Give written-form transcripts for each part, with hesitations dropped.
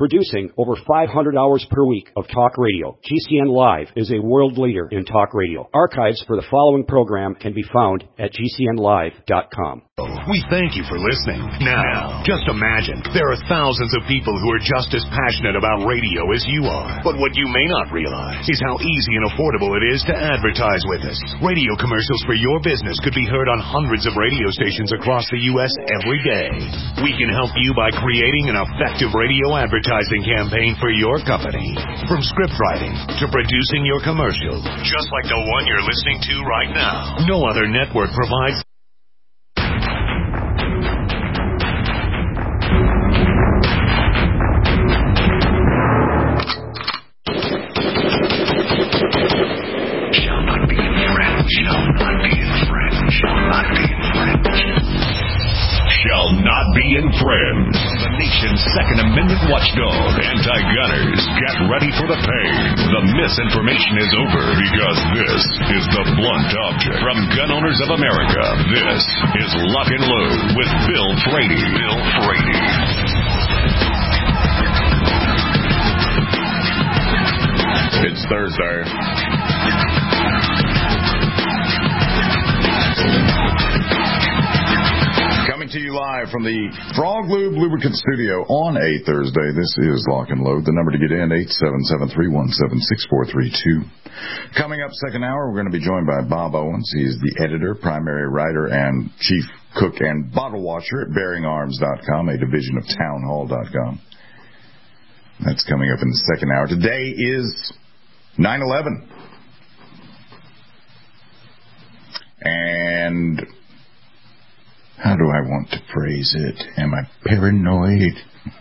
Producing over 500 hours per week of talk radio, GCN Live is a world leader in talk radio. Archives for the following program can be found at GCNlive.com. We thank you for listening. Now, just imagine there are thousands of people who are just as passionate about radio as you are. But what you may not realize is how easy and affordable it is to advertise with us. Radio commercials for your business could be heard on hundreds of radio stations across the U.S. every day. We can help you by creating an effective radio advertising campaign for your company. From script writing to producing your commercial, just like the one you're listening to right now. No other network provides. Shall not be infringed. The nation's Second Amendment watchdog, anti-gunners, get ready for the pain. The misinformation is over because this is the blunt object. From Gun Owners of America, this is Lock and Load with Bill Frady. Bill Frady. It's Thursday. Coming to you live from the Frog Lube Lubricant Studio on a Thursday. This is Lock and Load. The number to get in, 877-317-6432. Coming up second hour, we're going to be joined by Bob Owens. He is the editor, primary writer, and chief cook and bottle washer at BearingArms.com, a division of TownHall.com. That's coming up in the second hour. Today is 9/11. And how do I want to phrase it? Am I paranoid?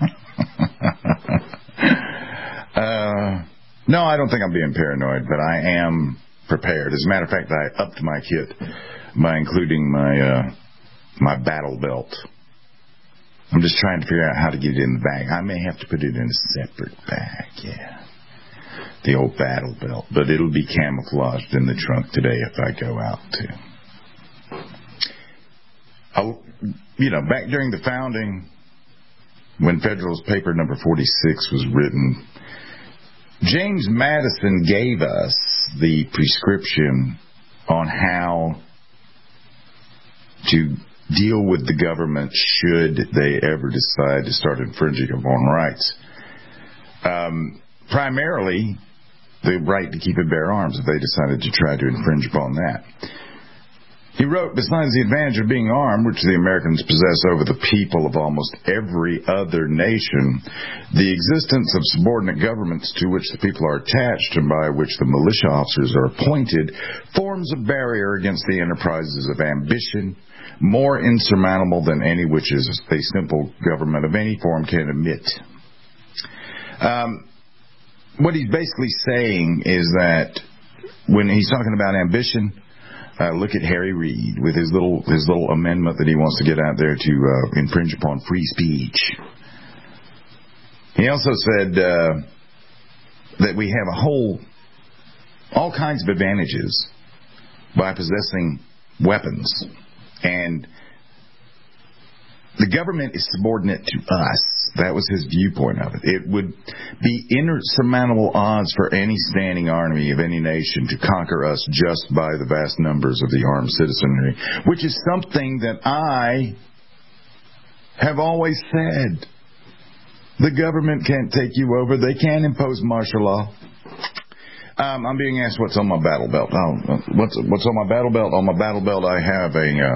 No, I don't think I'm being paranoid, but I am prepared. As a matter of fact, I upped my kit by including my battle belt. I'm just trying to figure out how to get it in the bag. I may have to put it in a separate bag, yeah. The old battle belt. But it'll be camouflaged in the trunk today if I go out, too. Back during the founding, when Federalist Paper number 46 was written, James Madison gave us the prescription on how to deal with the government should they ever decide to start infringing upon rights. Primarily, the right to keep and bear arms if they decided to try to infringe upon that. He wrote, besides the advantage of being armed, which the Americans possess over the people of almost every other nation, the existence of subordinate governments to which the people are attached and by which the militia officers are appointed forms a barrier against the enterprises of ambition, more insurmountable than any which is a simple government of any form can admit. What he's basically saying is that when he's talking about ambition, look at Harry Reid with his little amendment that he wants to get out there to infringe upon free speech. He also said that we have all kinds of advantages by possessing weapons, and the government is subordinate to us. That was his viewpoint of it. It would be insurmountable odds for any standing army of any nation to conquer us just by the vast numbers of the armed citizenry, which is something that I have always said. The government can't take you over. They can't impose martial law. I'm being asked what's on my battle belt. What's on my battle belt? On my battle belt, I have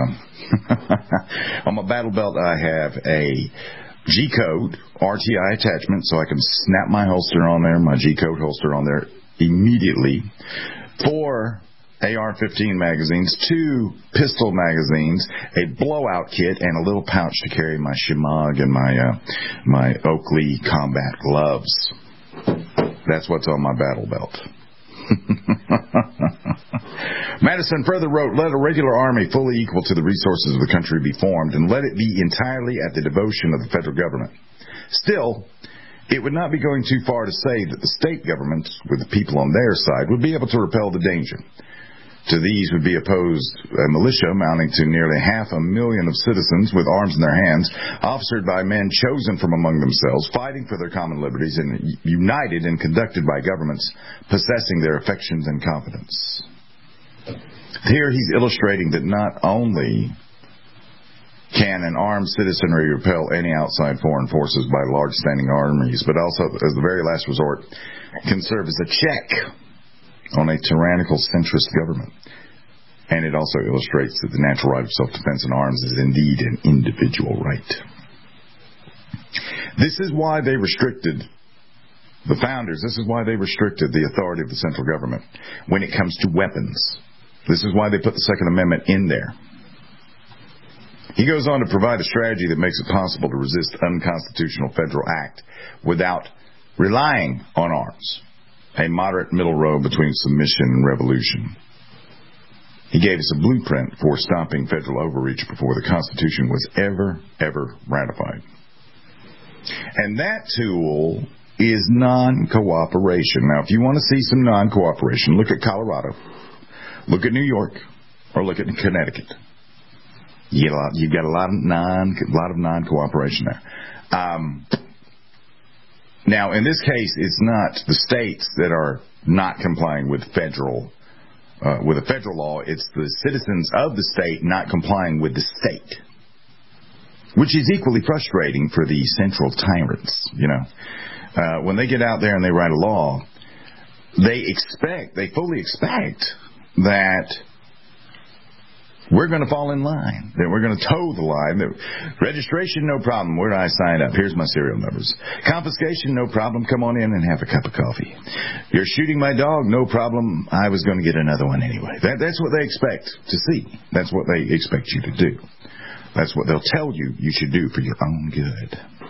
a G-code RTI attachment, so I can snap my holster on there, my G-code holster on there immediately. 4 AR-15 magazines, 2 pistol magazines, a blowout kit, and a little pouch to carry my Shimag and my Oakley combat gloves. That's what's on my battle belt. Madison further wrote, let a regular army fully equal to the resources of the country be formed, and let it be entirely at the devotion of the federal government. Still, it would not be going too far to say that the state governments, with the people on their side, would be able to repel the danger. To these would be opposed a militia amounting to nearly 500,000 of citizens with arms in their hands, officered by men chosen from among themselves, fighting for their common liberties, and united and conducted by governments possessing their affections and confidence. Here he's illustrating that not only can an armed citizenry repel any outside foreign forces by large standing armies, but also, as the very last resort, can serve as a check on a tyrannical centrist government. And it also illustrates that the natural right of self-defense in arms is indeed an individual right. This is why they restricted the founders. This is why they restricted the authority of the central government when it comes to weapons. This is why they put the Second Amendment in there. He goes on to provide a strategy that makes it possible to resist unconstitutional federal act without relying on arms. A moderate middle road between submission and revolution. He gave us a blueprint for stopping federal overreach before the Constitution was ever ratified. And that tool is non-cooperation. Now, if you want to see some non-cooperation, look at Colorado, look at New York, or look at Connecticut. You've got a lot of non-cooperation there. Now, in this case, it's not the states that are not complying with a federal law. It's the citizens of the state not complying with the state, which is equally frustrating for the central tyrants. When they get out there and they write a law, they fully expect that we're going to fall in line, that we're going to toe the line. Registration, no problem. Where do I sign up? Here's my serial numbers. Confiscation, no problem. Come on in and have a cup of coffee. You're shooting my dog, no problem. I was going to get another one anyway. That's what they expect to see. That's what they expect you to do. That's what they'll tell you should do for your own good.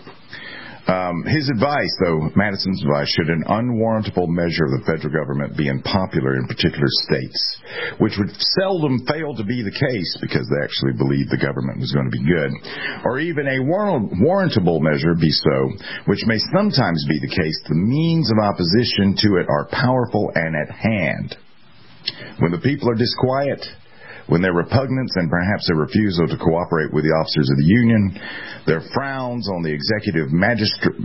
His advice, though, Madison's advice, should an unwarrantable measure of the federal government be unpopular in particular states, which would seldom fail to be the case because they actually believed the government was going to be good, or even a warrantable measure be so, which may sometimes be the case, the means of opposition to it are powerful and at hand. When the people are disquiet, when their repugnance and perhaps their refusal to cooperate with the officers of the Union, their frowns on the executive magistrates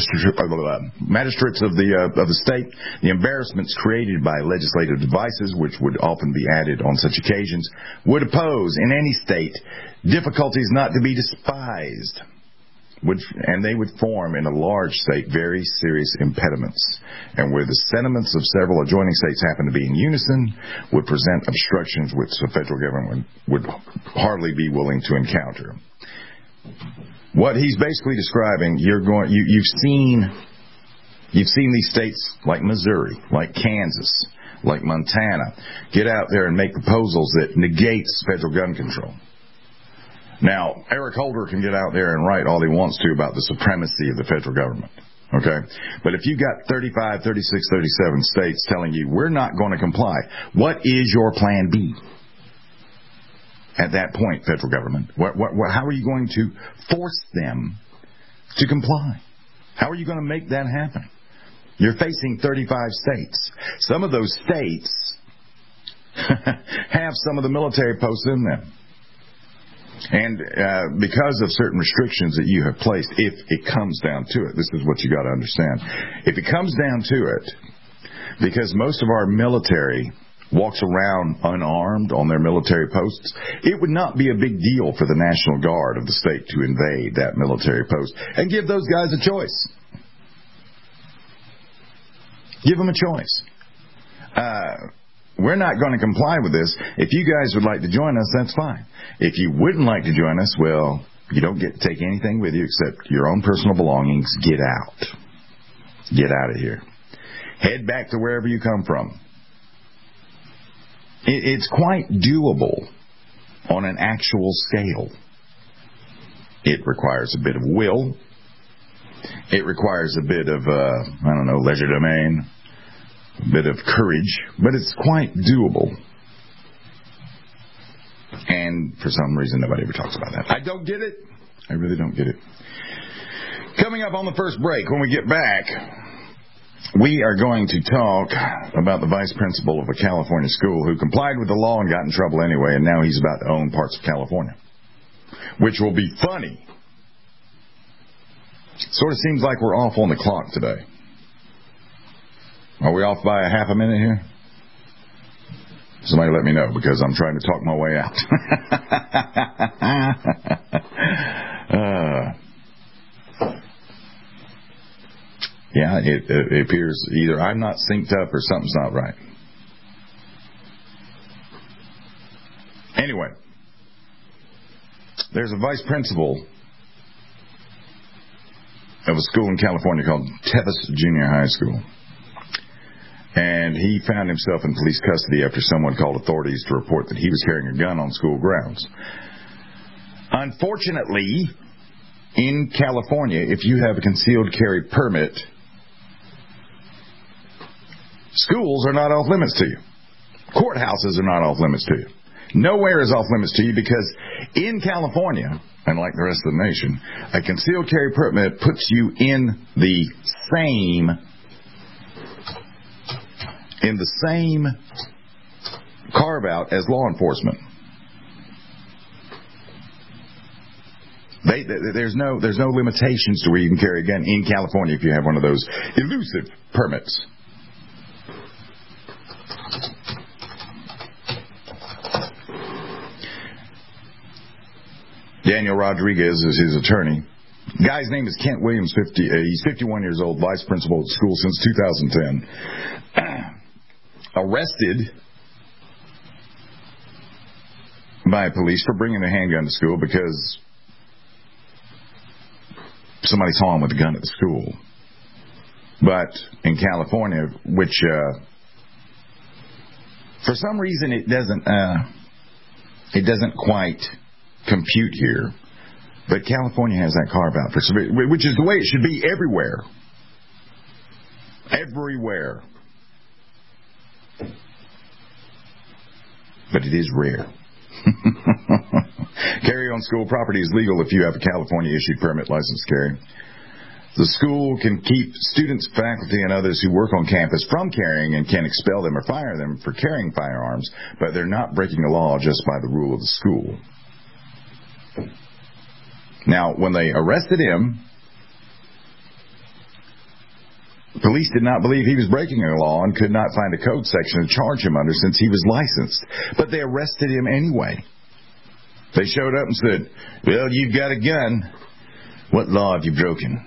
of the state, the embarrassments created by legislative devices, which would often be added on such occasions, would oppose in any state difficulties not to be despised. And they would form in a large state very serious impediments, and where the sentiments of several adjoining states happen to be in unison, would present obstructions which the federal government would hardly be willing to encounter. What he's basically describing, you've seen these states like Missouri, like Kansas, like Montana, get out there and make proposals that negates federal gun control. Now, Eric Holder can get out there and write all he wants to about the supremacy of the federal government, okay? But if you've got 35, 36, 37 states telling you, we're not going to comply, what is your plan B? At that point, federal government, how are you going to force them to comply? How are you going to make that happen? You're facing 35 states. Some of those states have some of the military posts in them. And because of certain restrictions that you have placed, if it comes down to it, this is what you got to understand. If it comes down to it, because most of our military walks around unarmed on their military posts, it would not be a big deal for the National Guard of the state to invade that military post and give those guys a choice. Give them a choice. We're not going to comply with this. If you guys would like to join us, that's fine. If you wouldn't like to join us, well, you don't get to take anything with you except your own personal belongings. Get out. Get out of here. Head back to wherever you come from. It's quite doable on an actual scale. It requires a bit of will. It requires a bit of, leisure domain. A bit of courage, but it's quite doable. And for some reason, nobody ever talks about that. I don't get it. I really don't get it. Coming up on the first break, when we get back, We are going to talk about the vice principal of a California school who complied with the law and got in trouble anyway, and now he's about to own parts of California, which will be funny. Sort of seems like we're off on the clock today. Are we off by a half a minute here? Somebody let me know, because I'm trying to talk my way out. Yeah, it appears either I'm not synced up or something's not right. Anyway, there's a vice principal of a school in California called Tevis Junior High School. And he found himself in police custody after someone called authorities to report that he was carrying a gun on school grounds. Unfortunately, in California, if you have a concealed carry permit, schools are not off limits to you. Courthouses are not off limits to you. Nowhere is off limits to you, because in California, and like the rest of the nation, a concealed carry permit puts you in the same carve-out as law enforcement. There's no limitations to where you can carry a gun in California if you have one of those elusive permits. Daniel Rodriguez is his attorney. The guy's name is Kent Williams. He's 51 years old, vice principal at school since 2010. Arrested by police for bringing a handgun to school because somebody saw him with a gun at the school. But in California, which for some reason it doesn't quite compute here, but California has that carve out, which is the way it should be everywhere. Everywhere. But it is rare. Carry on school property is legal if you have a California-issued permit license to carry. The school can keep students, faculty, and others who work on campus from carrying and can expel them or fire them for carrying firearms, but they're not breaking the law just by the rule of the school. Now, when they arrested him, police did not believe he was breaking the law and could not find a code section to charge him under since he was licensed. But they arrested him anyway. They showed up and said, "Well, you've got a gun. What law have you broken?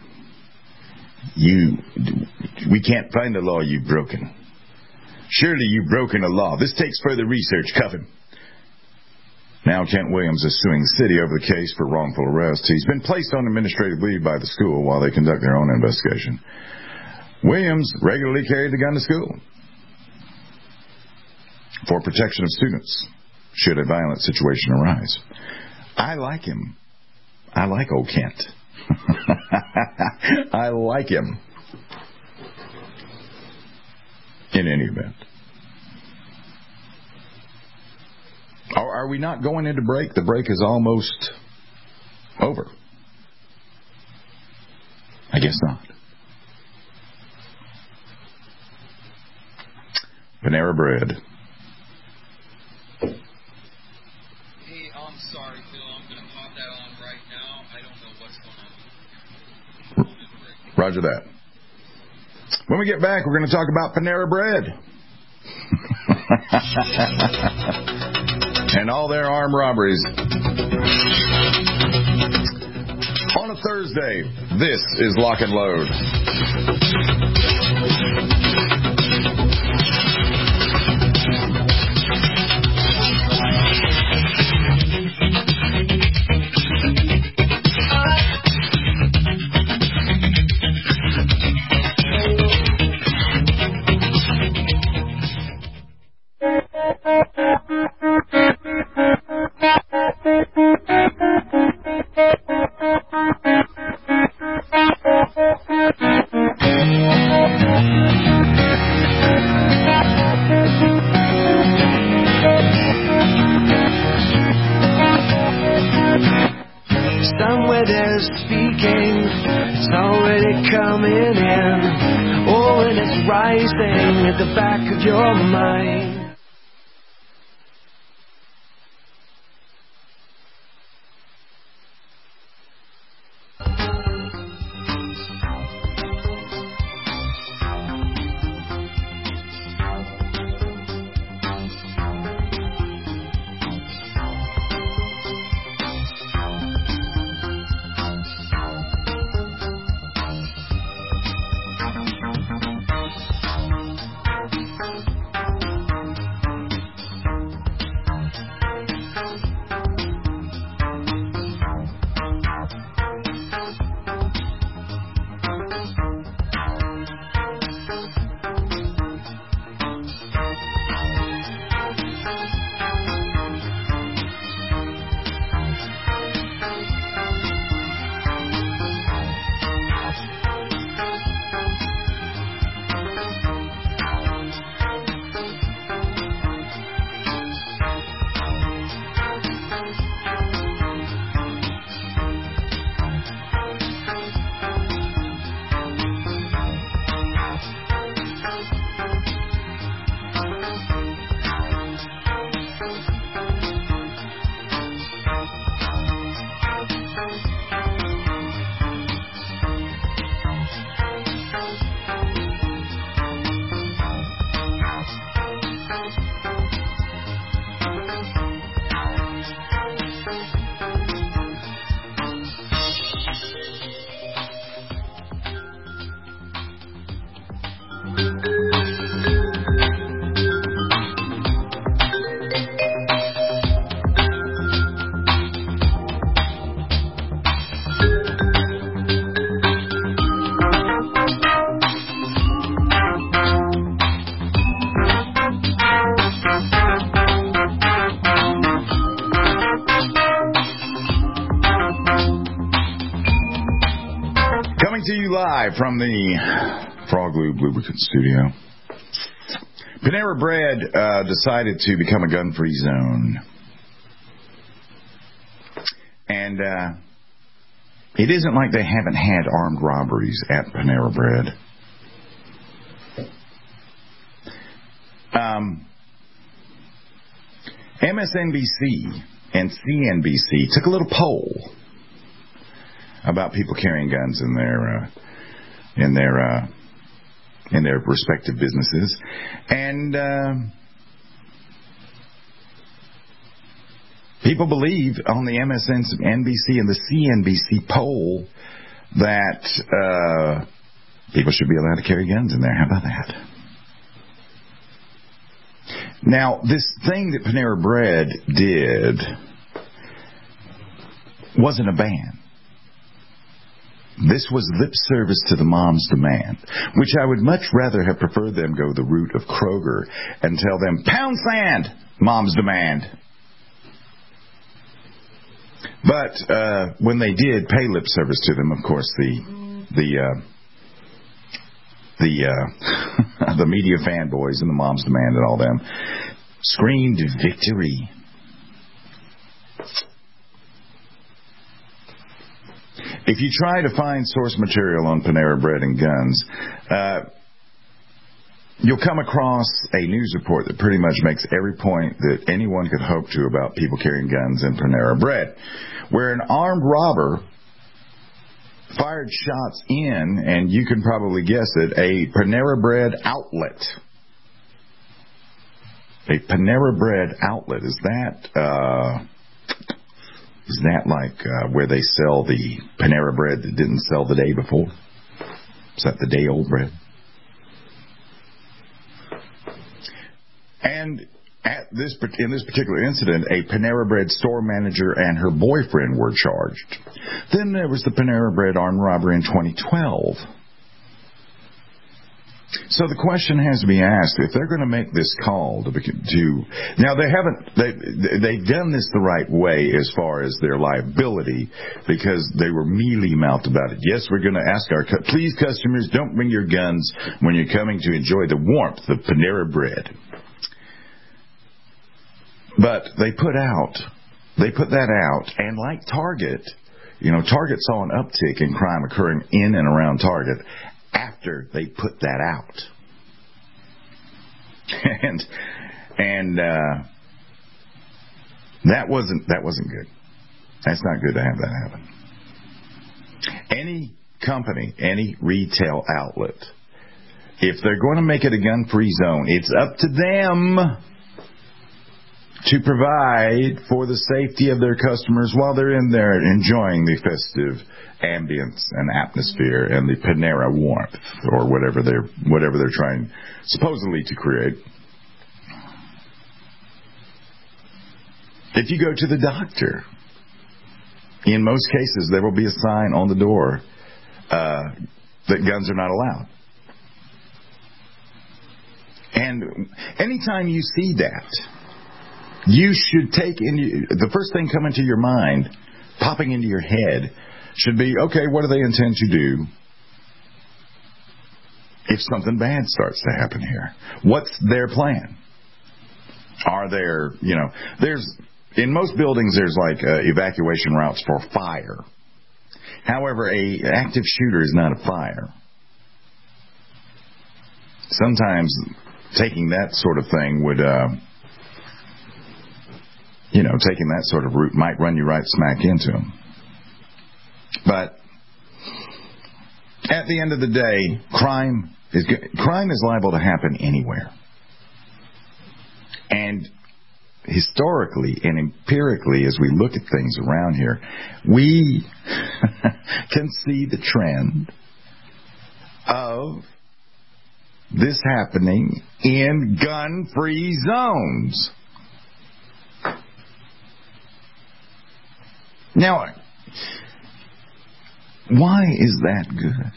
We can't find the law you've broken. Surely you've broken a law. This takes further research. Cuff him." Now Kent Williams is suing the city over the case for wrongful arrest. He's been placed on administrative leave by the school while they conduct their own investigation. Williams regularly carried the gun to school for protection of students should a violent situation arise. I like him. I like old Kent. I like him. In any event. Are we not going into break? The break is almost over. I guess not. Panera Bread. Hey, I'm sorry, Phil. I'm going to pop that on right now. I don't know what's going on. Roger that. When we get back, we're going to talk about Panera Bread. And all their armed robberies. On a Thursday, this is Lock and Load. rising at the back of your mind. To you live from the Frog Lube Lubricant Studio. Panera Bread decided to become a gun-free zone. And it isn't like they haven't had armed robberies at Panera Bread. MSNBC and CNBC took a little poll about people carrying guns in their respective businesses, and people believe on the MSNBC and the CNBC poll that people should be allowed to carry guns in there. How about that? Now, this thing that Panera Bread did wasn't a ban. This was lip service to the mom's demand, which I would much rather have preferred them go the route of Kroger and tell them, pound sand, mom's demand. But when they did pay lip service to them, of course, the media fanboys and the mom's demand and all them screamed victory. If you try to find source material on Panera Bread and guns, you'll come across a news report that pretty much makes every point that anyone could hope to about people carrying guns in Panera Bread, where an armed robber fired shots in, and you can probably guess it, a Panera Bread outlet. A Panera Bread outlet. Is that like where they sell the Panera Bread that didn't sell the day before? Is that the day-old bread? And in this particular incident, a Panera Bread store manager and her boyfriend were charged. Then there was the Panera Bread armed robbery in 2012. So the question has to be asked, if they're going to make this call to now they've done this the right way as far as their liability, because they were mealy-mouthed about it. Yes, we're going to ask please customers, don't bring your guns when you're coming to enjoy the warmth of Panera Bread. But they put that out, and like Target, Target saw an uptick in crime occurring in and around Target after they put that out. and that wasn't good. That's not good to have that happen. Any company, any retail outlet, if they're going to make it a gun-free zone, it's up to them to provide for the safety of their customers while they're in there enjoying the festive ambience and atmosphere and the Panera warmth or whatever they're trying supposedly to create. If you go to the doctor, in most cases there will be a sign on the door that guns are not allowed. And anytime you see that, you should take the first thing coming to your mind, popping into your head, should be, okay, what do they intend to do if something bad starts to happen here? What's their plan? Are there, in most buildings there's like evacuation routes for fire. However, a active shooter is not a fire. Sometimes taking that sort of thing would, taking that sort of route might run you right smack into them. But at the end of the day, crime is liable to happen anywhere. And historically and empirically, as we look at things around here, we can see the trend of this happening in gun-free zones. Now, why is that good?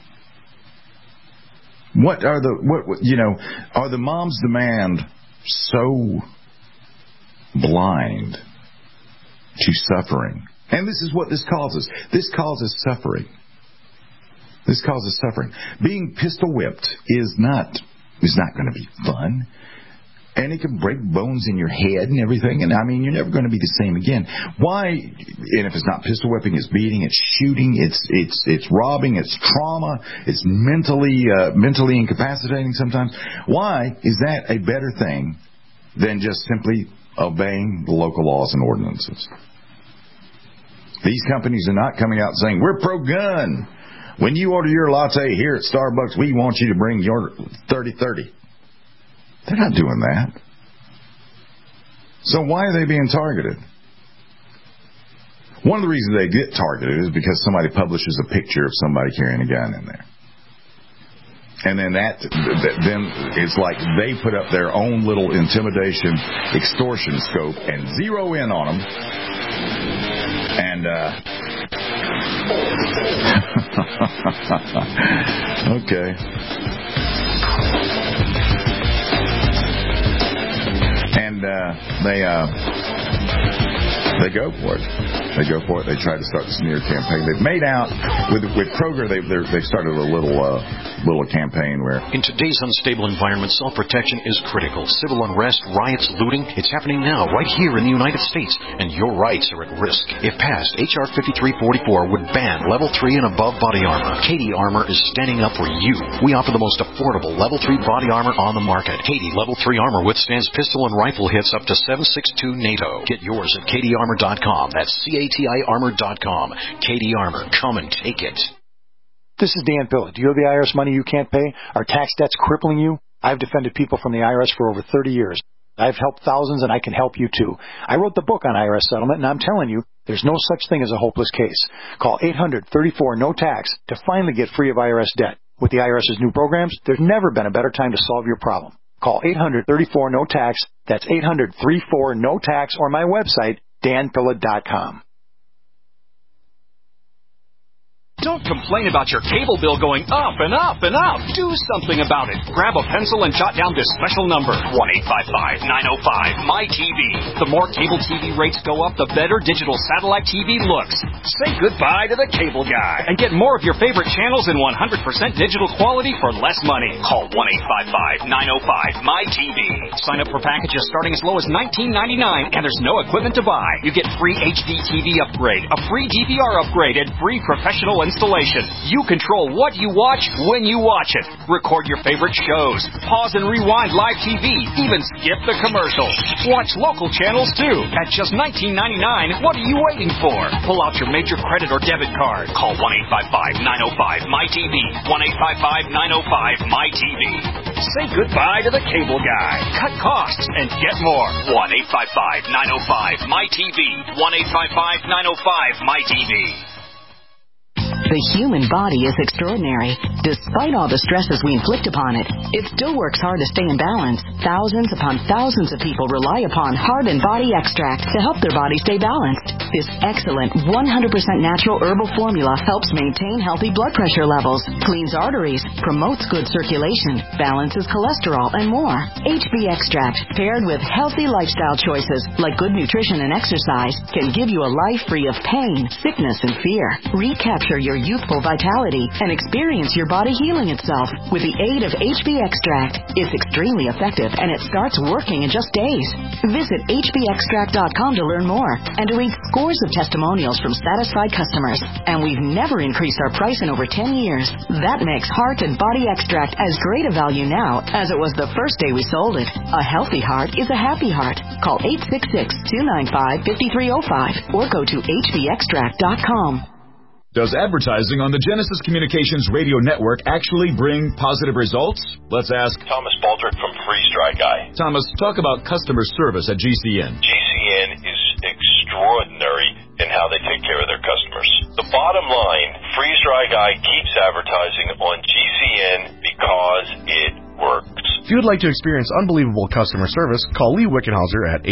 Are the moms' demand so blind to suffering? And this is what this causes. This causes suffering. This causes suffering. Being pistol whipped is not going to be fun. And it can break bones in your head and everything. And, you're never going to be the same again. Why? And if it's not pistol whipping, it's beating, it's shooting, it's robbing, it's trauma, it's mentally incapacitating sometimes. Why is that a better thing than just simply obeying the local laws and ordinances? These companies are not coming out saying, we're pro-gun. When you order your latte here at Starbucks, we want you to bring your 30-30. They're not doing that. So why are they being targeted? One of the reasons they get targeted is because somebody publishes a picture of somebody carrying a gun in there. And then then it's like they put up their own little intimidation, extortion scope and zero in on them. And, okay. And they go for it. They try to start the smear campaign. They've made out with Kroger. They've started a little campaign where in today's unstable environment, self-protection is critical. Civil unrest, riots, looting, it's happening now right here in the United States, and your rights are at risk. If passed, H.R. 5344 would ban Level 3 and above body armor. Cady Armor is standing up for you. We offer the most affordable Level 3 body armor on the market. Cady Level 3 armor withstands pistol and rifle hits up to 7.62 NATO. Get yours at CadyArmor.com. That's CATIArmor.com. Cady Armor. Come and take it. This is Dan Pilla. Do you have the IRS money you can't pay? Are tax debts crippling you? I've defended people from the IRS for over 30 years. I've helped thousands, and I can help you too. I wrote the book on IRS settlement, and I'm telling you, there's no such thing as a hopeless case. Call 800-34-NO-TAX to finally get free of IRS debt. With the IRS's new programs, there's never been a better time to solve your problem. Call 800-34-NO-TAX. That's 800-34-NO-TAX, or my website, danpilla.com. Don't complain about your cable bill going up and up and up. Do something about it. Grab a pencil and jot down this special number, 1-855-905-MY-TV. The more cable TV rates go up, the better digital satellite TV looks. Say goodbye to the cable guy and get more of your favorite channels in 100% digital quality for less money. Call 1-855-905-MY-TV. Sign up for packages starting as low as $19.99, and there's no equipment to buy. You get free HD TV upgrade, a free DVR upgrade, and free professional installation. You control what you watch when you watch it. Record your favorite shows. Pause and rewind live TV. Even skip the commercials. Watch local channels too. At just $19.99, what are you waiting for? Pull out your major credit or debit card. Call 1-855-905-MyTV. 1-855-905-MyTV. Say goodbye to the cable guy. Cut costs and get more. 1-855-905-MyTV. 1-855-905-MyTV. The human body is extraordinary. Despite all the stresses we inflict upon it, it still works hard to stay in balance. Thousands upon thousands of people rely upon Heart and Body Extract to help their body stay balanced. This excellent 100% natural herbal formula helps maintain healthy blood pressure levels, cleans arteries, promotes good circulation, balances cholesterol, and more. HB Extract, paired with healthy lifestyle choices like good nutrition and exercise, can give you a life free of pain, sickness, and fear. Recapture your youthful vitality and experience your body healing itself with the aid of HB Extract. It's extremely effective and it starts working in just days. Visit hbextract.com to learn more and to read scores of testimonials from satisfied customers. And we've never increased our price in over 10 years. That makes Heart and Body Extract as great a value now as it was the first day we sold it. A healthy heart is a happy heart. Call 866-295-5305 or go to hbextract.com. Does advertising on the Genesis Communications radio network actually bring positive results? Let's ask Thomas Baldrick from Freeze Dry Guy. Thomas, talk about customer service at GCN. GCN is extraordinary in how they take care of their customers. The bottom line, Freeze Dry Guy keeps advertising on GCN because it works. If you would like to experience unbelievable customer service, call Lee Wickenhauser at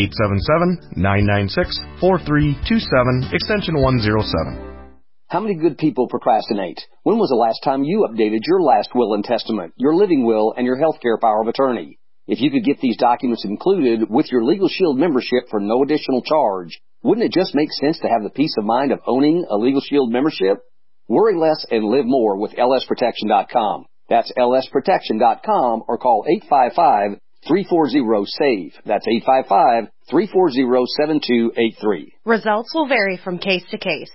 877-996-4327, extension 107. How many good people procrastinate? When was the last time you updated your last will and testament, your living will, and your healthcare power of attorney? If you could get these documents included with your Legal Shield membership for no additional charge, wouldn't it just make sense to have the peace of mind of owning a Legal Shield membership? Worry less and live more with lsprotection.com. That's lsprotection.com or call 855-340-SAVE. That's 855-340-7283. Results will vary from case to case.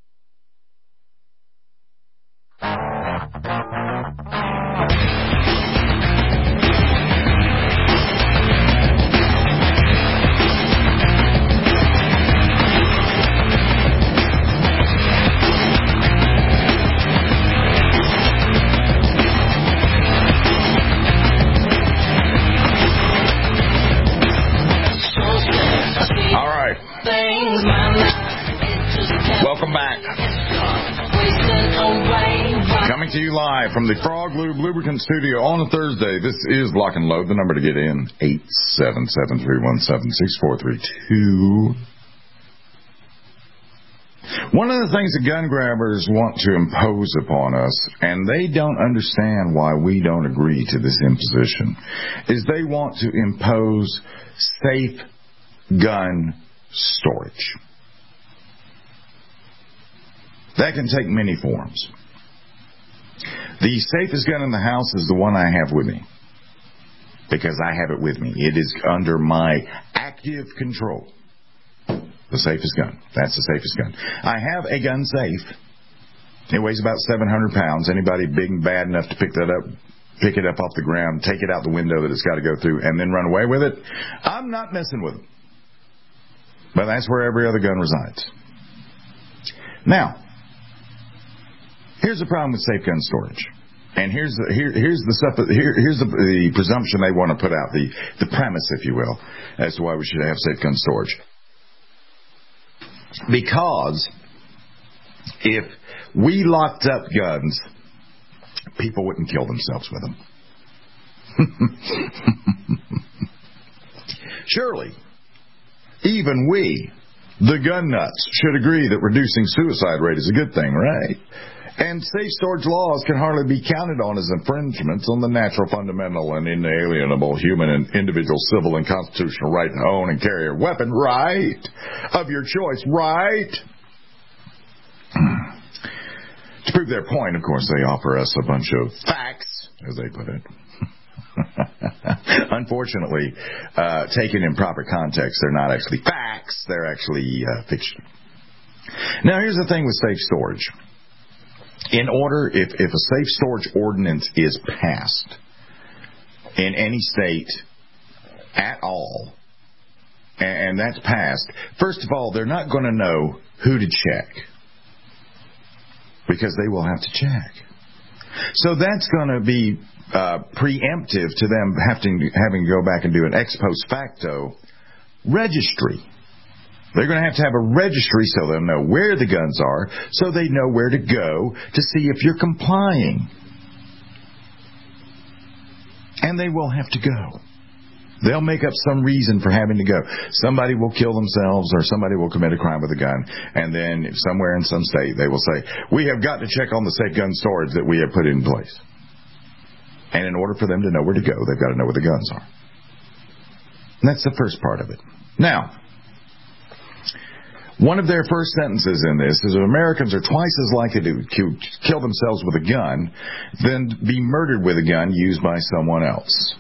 All right. Welcome back. Coming to you live from the Frog Lube Lubricant Studio on a Thursday. This is Lock and Load. The number to get in, 877-317-6432. One of the things the gun grabbers want to impose upon us, and they don't understand why we don't agree to this imposition, is they want to impose safe gun storage. That can take many forms. The safest gun in the house is the one I have with me, because I have it with me. It is under my active control. The safest gun. That's the safest gun. I have a gun safe. It weighs about 700 pounds. Anybody big and bad enough to pick it up off the ground, take it out the window that it's got to go through, and then run away with it, I'm not messing with it. But that's where every other gun resides. Now, here's the problem with safe gun storage. And here's the presumption they want to put out, the premise, if you will, as to why we should have safe gun storage. Because if we locked up guns, people wouldn't kill themselves with them. Surely, even we, the gun nuts, should agree that reducing suicide rate is a good thing, right? And safe storage laws can hardly be counted on as infringements on the natural, fundamental, and inalienable human and individual civil and constitutional right to own and carry a weapon, right? Of your choice, right? To prove their point, of course, they offer us a bunch of facts, as they put it. Unfortunately, taken in proper context, they're not actually facts. They're actually fiction. Now, here's the thing with safe storage. in order, if a safe storage ordinance is passed in any state at all, and that's passed, first of all, they're not going to know who to check, because they will have to check. So that's going to be preemptive to them having to go back and do an ex post facto registry. They're going to have a registry so they'll know where the guns are, so they know where to go to see if you're complying. And they will have to go. They'll make up some reason for having to go. Somebody will kill themselves, or somebody will commit a crime with a gun, and then somewhere in some state they will say, we have got to check on the safe gun storage that we have put in place. And in order for them to know where to go, they've got to know where the guns are. And that's the first part of it. Now, one of their first sentences in this is that Americans are twice as likely to kill themselves with a gun than be murdered with a gun used by someone else.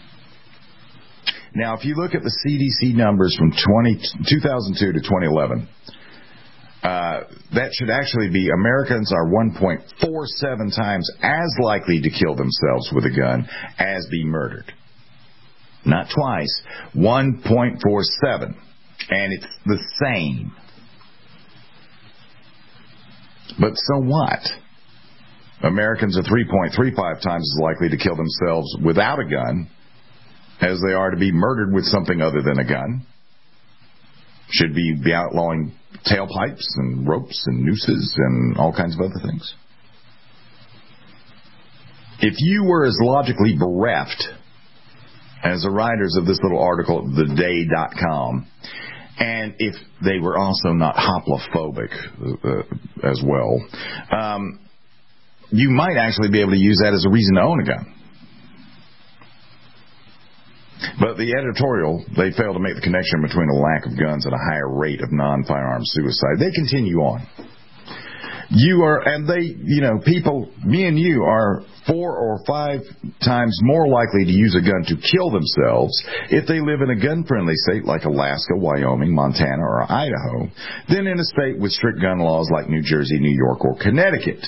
Now, if you look at the CDC numbers from 2002 to 2011, that should actually be Americans are 1.47 times as likely to kill themselves with a gun as be murdered. Not twice, 1.47. And it's the same. But so what? Americans are 3.35 times as likely to kill themselves without a gun as they are to be murdered with something other than a gun. Should be outlawing tailpipes and ropes and nooses and all kinds of other things. If you were as logically bereft as the writers of this little article at theday.com, and if they were also not hoplophobic as well, you might actually be able to use that as a reason to own a gun. But the editorial, they fail to make the connection between a lack of guns and a higher rate of non-firearm suicide. They continue on. People, me and you are 4 or 5 times more likely to use a gun to kill themselves if they live in a gun-friendly state like Alaska, Wyoming, Montana, or Idaho than in a state with strict gun laws like New Jersey, New York, or Connecticut.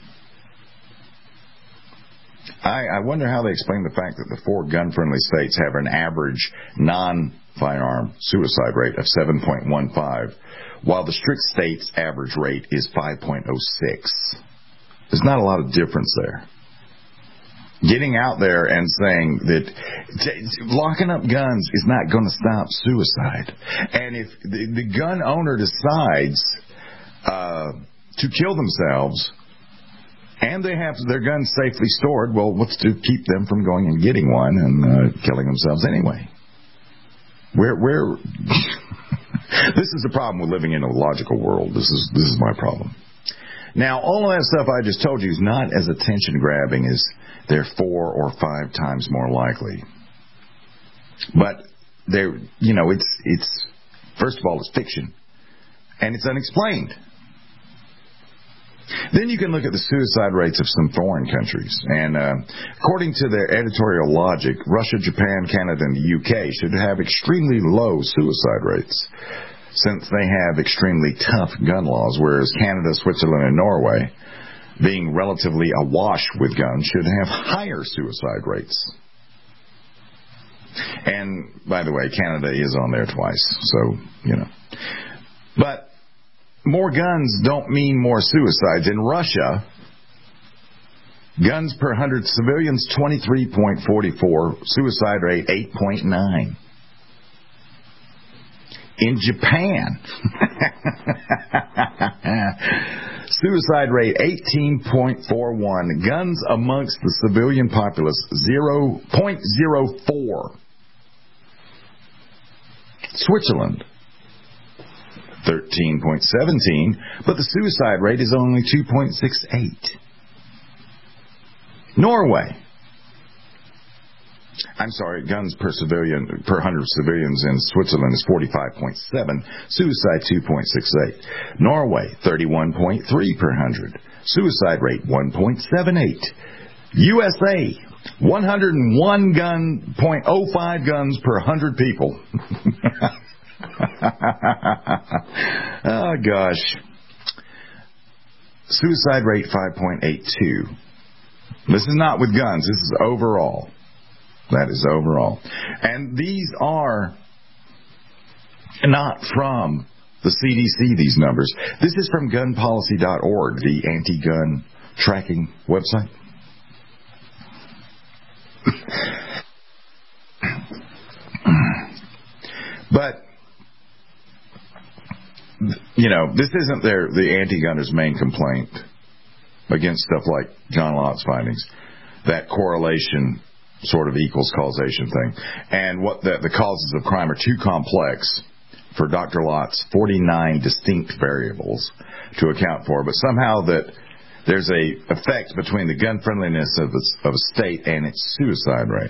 I wonder how they explain the fact that the 4 gun-friendly states have an average non-firearm suicide rate of 7.15, while the strict states' average rate is 5.06. There's not a lot of difference there. Getting out there and saying that locking up guns is not going to stop suicide. And if the gun owner decides to kill themselves, and they have their guns safely stored, well, what's to keep them from going and getting one and killing themselves anyway? This is the problem with living in a logical world. This is my problem. Now, all of that stuff I just told you is not as attention-grabbing as they're 4 or 5 times more likely. But it's first of all, it's fiction, and it's unexplained. Then you can look at the suicide rates of some foreign countries. And according to their editorial logic, Russia, Japan, Canada, and the UK should have extremely low suicide rates since they have extremely tough gun laws, whereas Canada, Switzerland, and Norway, being relatively awash with guns, should have higher suicide rates. And, by the way, Canada is on there twice, so, But more guns don't mean more suicides. In Russia, guns per 100 civilians, 23.44. Suicide rate, 8.9. In Japan, suicide rate, 18.41. Guns amongst the civilian populace, 0.04. Switzerland, 13.17, but the suicide rate is only 2.68. Norway. Guns per 100 civilians in Switzerland is 45.7, suicide 2.68. Norway, 31.3 per 100, suicide rate 1.78. USA, 101.05 guns per 100 people. Oh, gosh. Suicide rate 5.82. This is not with guns. This is overall. That is overall. And these are not from the CDC, these numbers. This is from gunpolicy.org, the anti-gun tracking website. But, you know, this isn't the anti-gunners' main complaint against stuff like John Lott's findings. That correlation sort of equals causation thing. And what the causes of crime are too complex for Dr. Lott's 49 distinct variables to account for. But somehow that there's a effect between the gun friendliness of a state and its suicide rate.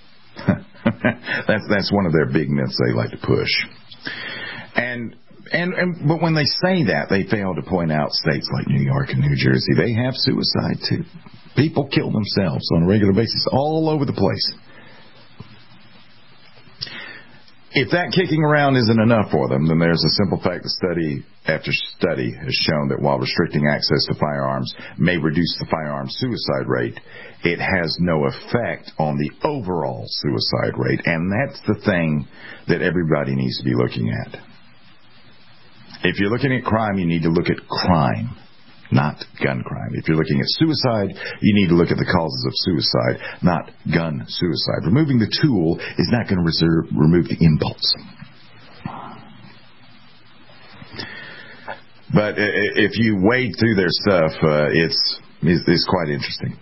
That's one of their big myths they like to push. But when they say that, they fail to point out states like New York and New Jersey. They have suicide too. People kill themselves on a regular basis all over the place. If that kicking around isn't enough for them, then there's a simple fact that study after study has shown that while restricting access to firearms may reduce the firearm suicide rate, it has no effect on the overall suicide rate. And that's the thing that everybody needs to be looking at. If you're looking at crime, you need to look at crime, not gun crime. If you're looking at suicide, you need to look at the causes of suicide, not gun suicide. Removing the tool is not going to remove the impulse. But if you wade through their stuff, it's quite interesting.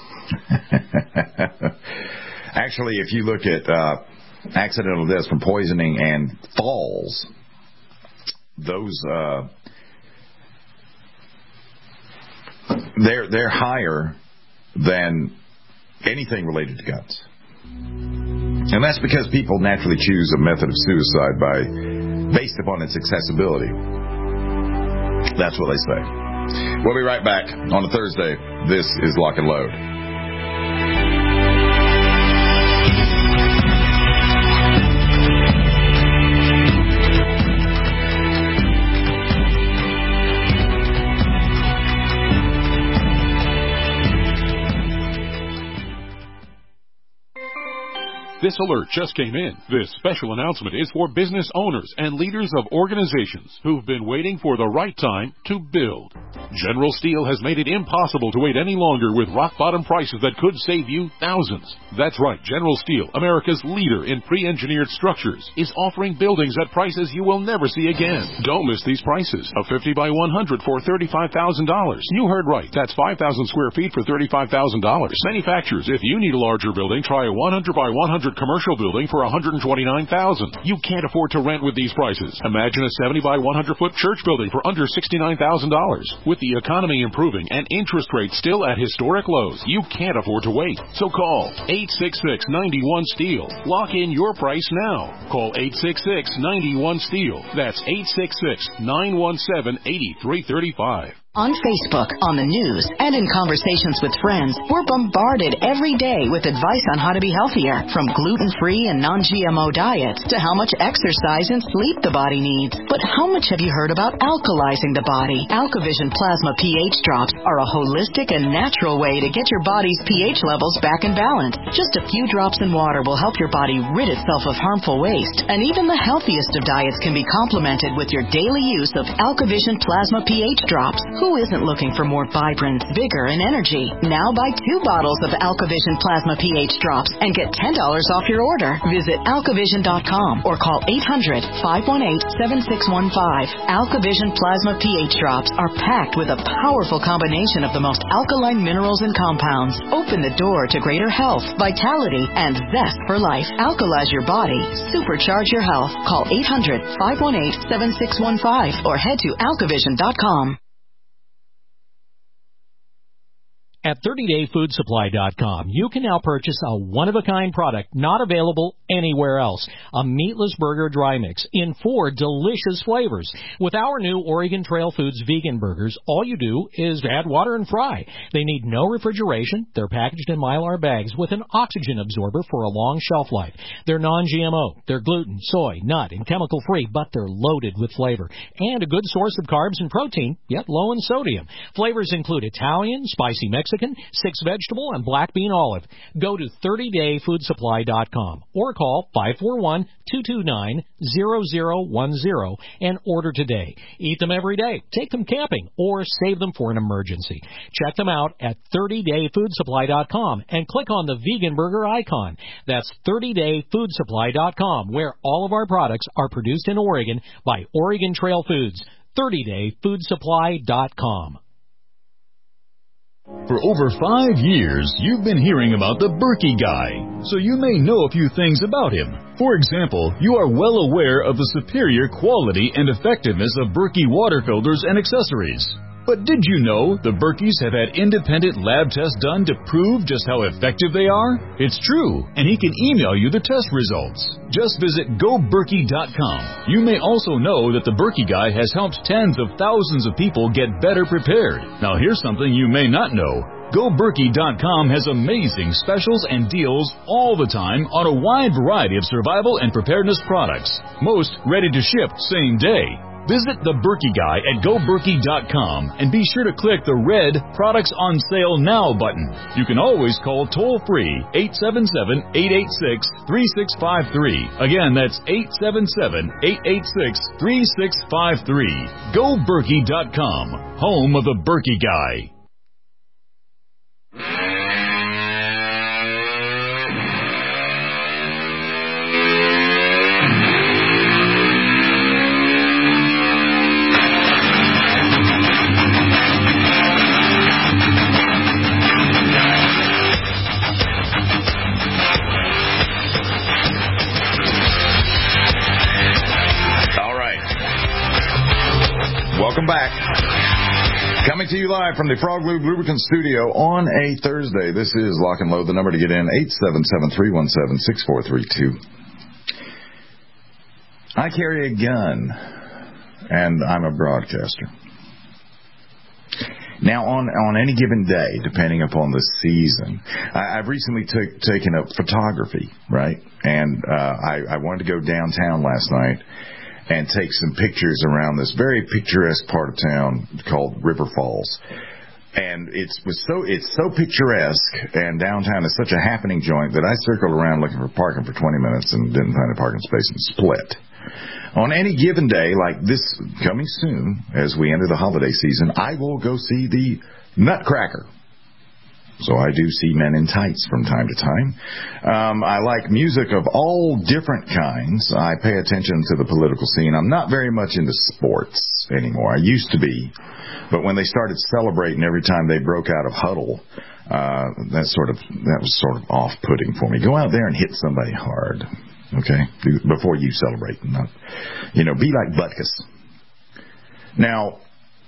Actually, if you look at accidental deaths from poisoning and falls, those they're higher than anything related to guns. And that's because people naturally choose a method of suicide based upon its accessibility. That's what they say. We'll be right back on a Thursday. This is Lock and Load. This alert just came in. This special announcement is for business owners and leaders of organizations who've been waiting for the right time to build. General Steel has made it impossible to wait any longer with rock-bottom prices that could save you thousands. That's right, General Steel, America's leader in pre-engineered structures, is offering buildings at prices you will never see again. Don't miss these prices. A 50 by 100 for $35,000. You heard right. That's 5,000 square feet for $35,000. Manufacturers, if you need a larger building, try a 100 by 100 commercial building for $129,000. You can't afford to rent with these prices. Imagine a 70 by 100 foot church building for under $69,000. With the economy improving and interest rates still at historic lows, you can't afford to wait. So call 866-91-STEEL. Lock in your price now. Call 866-91-STEEL. That's 866-917-8335. On Facebook, on the news, and in conversations with friends, we're bombarded every day with advice on how to be healthier, from gluten-free and non-GMO diets to how much exercise and sleep the body needs. But how much have you heard about alkalizing the body? AlkaVision Plasma pH drops are a holistic and natural way to get your body's pH levels back in balance. Just a few drops in water will help your body rid itself of harmful waste. And even the healthiest of diets can be complemented with your daily use of AlkaVision Plasma pH drops. Who isn't looking for more vibrance, vigor, and energy? Now buy 2 bottles of AlkaVision Plasma pH drops and get $10 off your order. Visit AlkaVision.com or call 800-518-7615. AlkaVision Plasma pH drops are packed with a powerful combination of the most alkaline minerals and compounds. Open the door to greater health, vitality, and zest for life. Alkalize your body. Supercharge your health. Call 800-518-7615 or head to AlkaVision.com. At 30dayfoodsupply.com, you can now purchase a one-of-a-kind product not available anywhere else. A meatless burger dry mix in 4 delicious flavors. With our new Oregon Trail Foods vegan burgers, all you do is add water and fry. They need no refrigeration. They're packaged in Mylar bags with an oxygen absorber for a long shelf life. They're non-GMO. They're gluten, soy, nut, and chemical-free, but they're loaded with flavor. And a good source of carbs and protein, yet low in sodium. Flavors include Italian, spicy Mexican, 6 vegetable, and black bean olive. Go to 30dayfoodsupply.com or call 541-229-0010 and order today. Eat them every day, take them camping, or save them for an emergency. Check them out at 30dayfoodsupply.com and click on the vegan burger icon. That's 30dayfoodsupply.com, where all of our products are produced in Oregon by Oregon Trail Foods. 30dayfoodsupply.com. For over 5 years, you've been hearing about the Berkey Guy, so you may know a few things about him. For example, you are well aware of the superior quality and effectiveness of Berkey water filters and accessories. But did you know the Berkeys have had independent lab tests done to prove just how effective they are? It's true, and he can email you the test results. Just visit GoBerkey.com. You may also know that the Berkey Guy has helped tens of thousands of people get better prepared. Now here's something you may not know. GoBerkey.com has amazing specials and deals all the time on a wide variety of survival and preparedness products. Most ready to ship same day. Visit the Berkey Guy at GoBerkey.com and be sure to click the red Products on Sale Now button. You can always call toll-free 877-886-3653. Again, that's 877-886-3653. GoBerkey.com, home of the Berkey Guy. Welcome back. Coming to you live from the Frog Lube Lubricant Studio on a Thursday. This is Lock and Load. The number to get in, 877-317-6432. I carry a gun, and I'm a broadcaster. Now, on any given day, depending upon the season, I've recently taken up photography, right? And I wanted to go downtown last night and take some pictures around this very picturesque part of town called River Falls. And it's so picturesque, and downtown is such a happening joint that I circled around looking for parking for 20 minutes and didn't find a parking space and split. On any given day, like this coming soon, as we enter the holiday season, I will go see the Nutcracker. So I do see men in tights from time to time. I like music of all different kinds. I pay attention to the political scene. I'm not very much into sports anymore. I used to be. But when they started celebrating every time they broke out of huddle, that was sort of off-putting for me. Go out there and hit somebody hard, okay, before you celebrate. Not, be like Butkus. Now,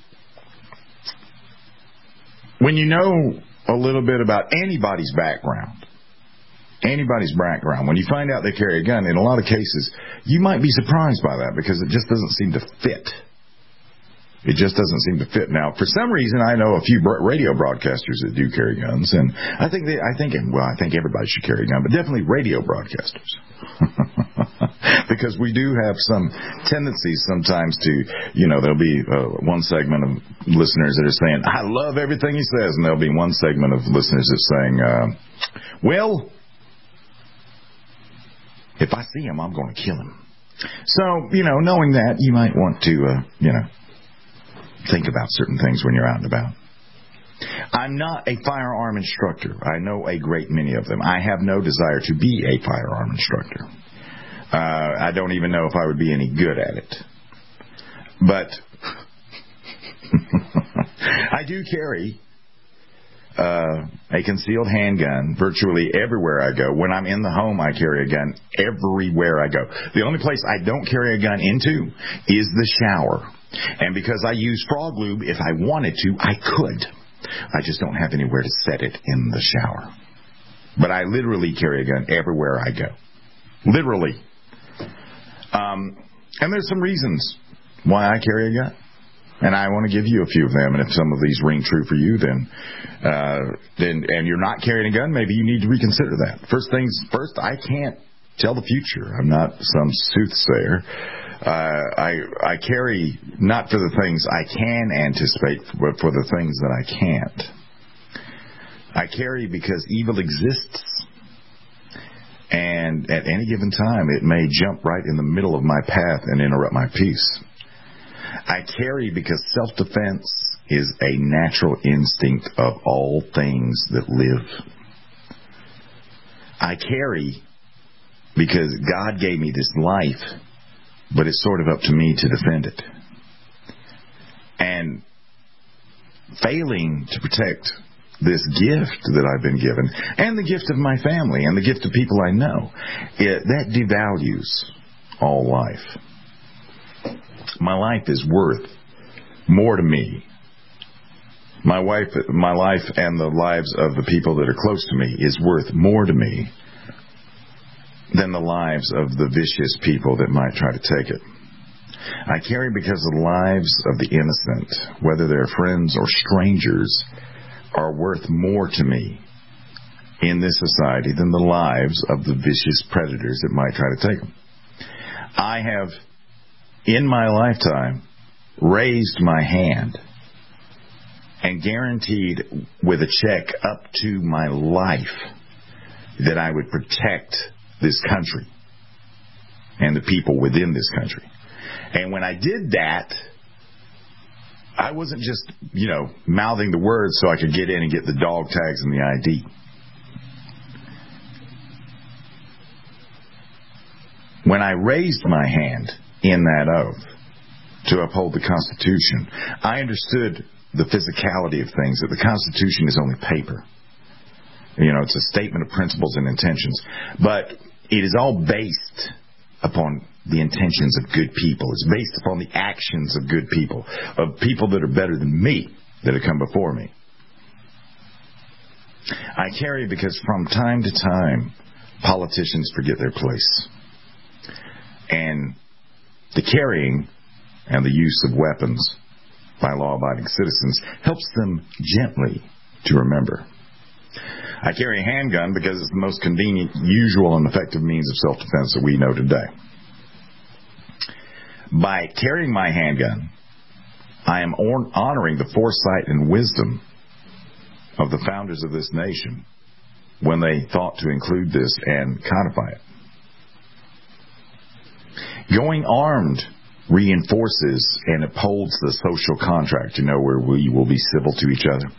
when you know a little bit about anybody's background, when you find out they carry a gun, in a lot of cases, you might be surprised by that because it just doesn't seem to fit. It just doesn't seem to fit. Now, for some reason, I know a few radio broadcasters that do carry guns, and I think everybody should carry a gun, but definitely radio broadcasters. Because we do have some tendencies sometimes to, there'll be one segment of listeners that are saying, I love everything he says, and there'll be one segment of listeners that's saying, well, if I see him, I'm going to kill him. So, knowing that, you might want to, think about certain things when you're out and about. I'm not a firearm instructor. I know a great many of them. I have no desire to be a firearm instructor. I don't even know if I would be any good at it. But I do carry a concealed handgun virtually everywhere I go. When I'm in the home, I carry a gun everywhere I go. The only place I don't carry a gun into is the shower. And because I use Frog Lube, if I wanted to, I could. I just don't have anywhere to set it in the shower. But I literally carry a gun everywhere I go. Literally. And there's some reasons why I carry a gun. And I want to give you a few of them. And if some of these ring true for you, then and you're not carrying a gun, maybe you need to reconsider that. First things first, I can't tell the future. I'm not some soothsayer. I carry not for the things I can anticipate, but for the things that I can't. I carry because evil exists. And at any given time, it may jump right in the middle of my path and interrupt my peace. I carry because self-defense is a natural instinct of all things that live. I carry because God gave me this life, but it's sort of up to me to defend it. And failing to protect this gift that I've been given, and the gift of my family, and the gift of people I know, that devalues all life. My life is worth more to me. My life and the lives of the people that are close to me is worth more to me than the lives of the vicious people that might try to take it. I carry because the lives of the innocent, whether they're friends or strangers, are worth more to me in this society than the lives of the vicious predators that might try to take them. I have, in my lifetime, raised my hand and guaranteed with a check up to my life that I would protect this country and the people within this country. And when I did that, I wasn't just, mouthing the words so I could get in and get the dog tags and the ID. When I raised my hand in that oath to uphold the Constitution, I understood the physicality of things, that the Constitution is only paper. It's a statement of principles and intentions. But it is all based upon the intentions of good people. It's based upon the actions of good people, of people that are better than me, that have come before me. I carry because from time to time, politicians forget their place. And the carrying and the use of weapons by law-abiding citizens helps them gently to remember. I carry a handgun because it's the most convenient, usual, and effective means of self-defense that we know today. By carrying my handgun, I am honoring the foresight and wisdom of the founders of this nation when they thought to include this and codify it. Going armed reinforces and upholds the social contract, where we will be civil to each other.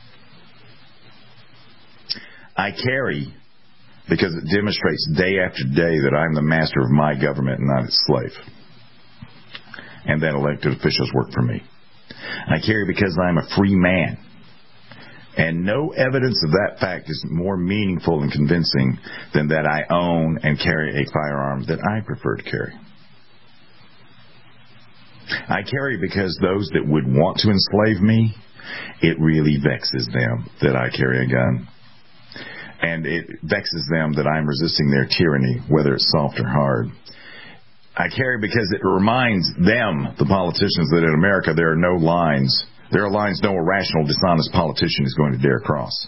I carry because it demonstrates day after day that I'm the master of my government and not its slave, and that elected officials work for me. I carry because I'm a free man, and no evidence of that fact is more meaningful and convincing than that I own and carry a firearm that I prefer to carry. I carry because those that would want to enslave me, it really vexes them that I carry a gun. And it vexes them that I'm resisting their tyranny, whether it's soft or hard. I carry because it reminds them, the politicians, that in America there are no lines. There are lines no irrational, dishonest politician is going to dare cross.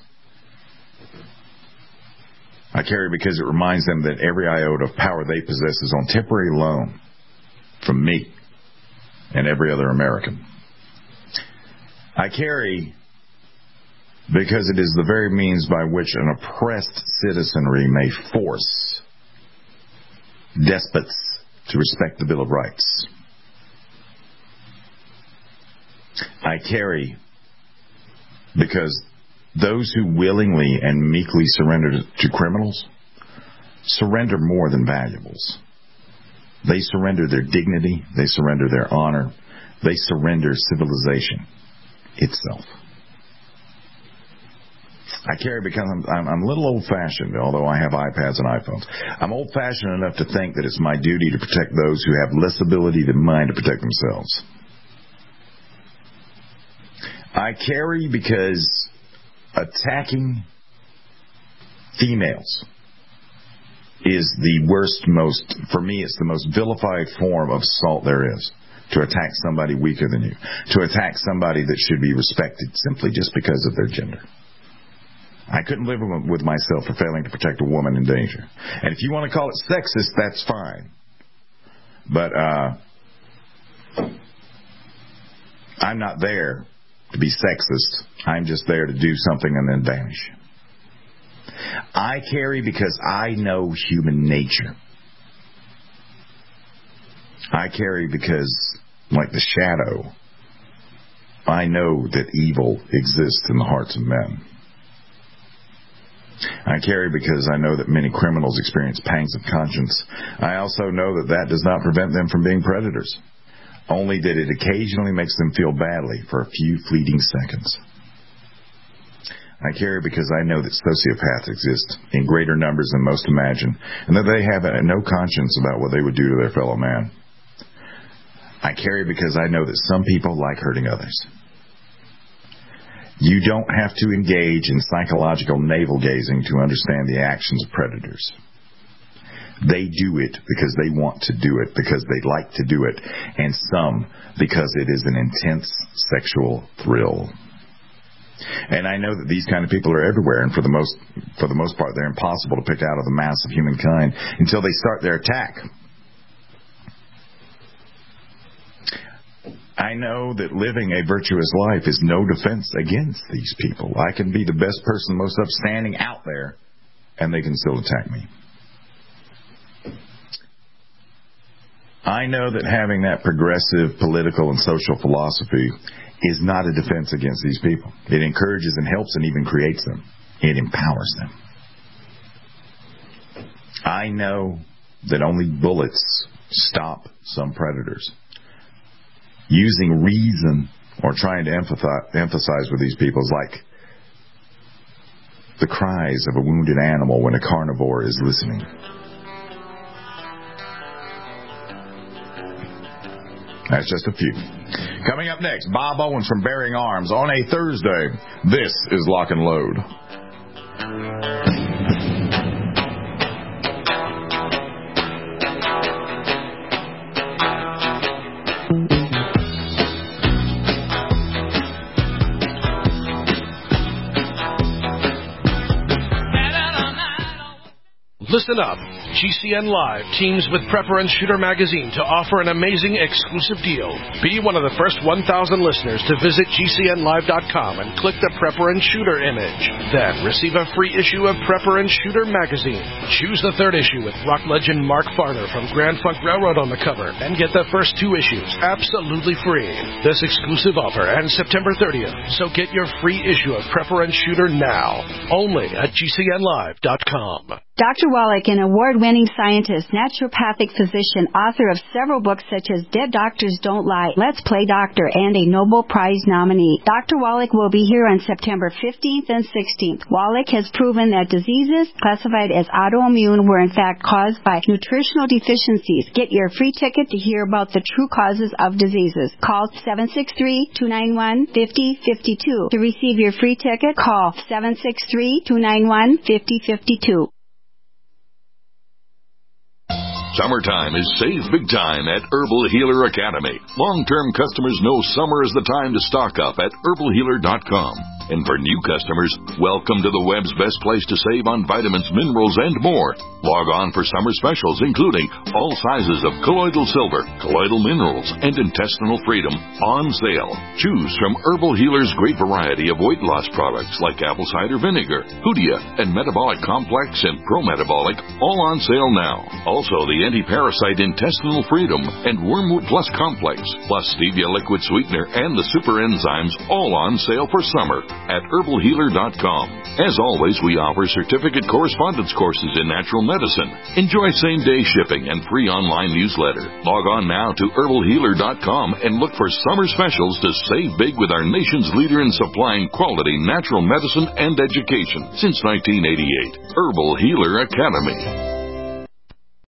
I carry because it reminds them that every iota of power they possess is on temporary loan from me and every other American. I carry because it is the very means by which an oppressed citizenry may force despots to respect the Bill of Rights. I carry because those who willingly and meekly surrender to criminals surrender more than valuables. They surrender their dignity, they surrender their honor, they surrender civilization itself. I carry because I'm a little old-fashioned, although I have iPads and iPhones. I'm old-fashioned enough to think that it's my duty to protect those who have less ability than mine to protect themselves. I carry because attacking females is the worst, for me, it's the most vilified form of assault there is. To attack somebody weaker than you. To attack somebody that should be respected simply just because of their gender. I couldn't live with myself for failing to protect a woman in danger. And if you want to call it sexist, that's fine. But I'm not there to be sexist. I'm just there to do something and then vanish. I carry because I know human nature. I carry because, like the shadow, I know that evil exists in the hearts of men. I carry because I know that many criminals experience pangs of conscience. I also know that that does not prevent them from being predators, only that it occasionally makes them feel badly for a few fleeting seconds. I carry because I know that sociopaths exist in greater numbers than most imagine, and that they have no conscience about what they would do to their fellow man. I carry because I know that some people like hurting others. You don't have to engage in psychological navel-gazing to understand the actions of predators. They do it because they want to do it, because they like to do it, and some because it is an intense sexual thrill. And I know that these kind of people are everywhere, and for the most part, they're impossible to pick out of the mass of humankind until they start their attack. I know that living a virtuous life is no defense against these people. I can be the best person, most upstanding out there, and they can still attack me. I know that having that progressive political and social philosophy is not a defense against these people. It encourages and helps and even creates them. It empowers them. I know that only bullets stop some predators. Using reason or trying to emphasize with these people is like the cries of a wounded animal when a carnivore is listening. That's just a few. Coming up next, Bob Owens from Bearing Arms on a Thursday. This is Lock and Load. Listen up. GCN Live teams with Prepper and Shooter magazine to offer an amazing exclusive deal. Be one of the first 1,000 listeners to visit GCNlive.com and click the Prepper and Shooter image. Then receive a free issue of Prepper and Shooter magazine. Choose the third issue with rock legend Mark Farner from Grand Funk Railroad on the cover and get the first 2 issues absolutely free. This exclusive offer ends September 30th, so get your free issue of Prepper and Shooter now. Only at GCNlive.com. Dr. Wallach, an award-winning scientist, naturopathic physician, author of several books such as Dead Doctors Don't Lie, Let's Play Doctor, and a Nobel Prize nominee. Dr. Wallach will be here on September 15th and 16th. Wallach has proven that diseases classified as autoimmune were in fact caused by nutritional deficiencies. Get your free ticket to hear about the true causes of diseases. Call 763-291-5052. To receive your free ticket, call 763-291-5052. Summertime is save big time at Herbal Healer Academy. Long-term customers know summer is the time to stock up at herbalhealer.com. And for new customers, welcome to the web's best place to save on vitamins, minerals, and more. Log on for summer specials, including all sizes of colloidal silver, colloidal minerals, and intestinal freedom on sale. Choose from Herbal Healer's great variety of weight loss products like apple cider vinegar, Hoodia, and Metabolic Complex and Pro-Metabolic, all on sale now. Also, the anti-parasite intestinal freedom and Wormwood Plus Complex, plus stevia liquid sweetener and the super enzymes, all on sale for summer at herbalhealer.com. As always, we offer certificate correspondence courses in natural medicine. Enjoy same-day shipping and free online newsletter. Log on now to herbalhealer.com and look for summer specials to save big with our nation's leader in supplying quality natural medicine and education since 1988. Herbal Healer Academy.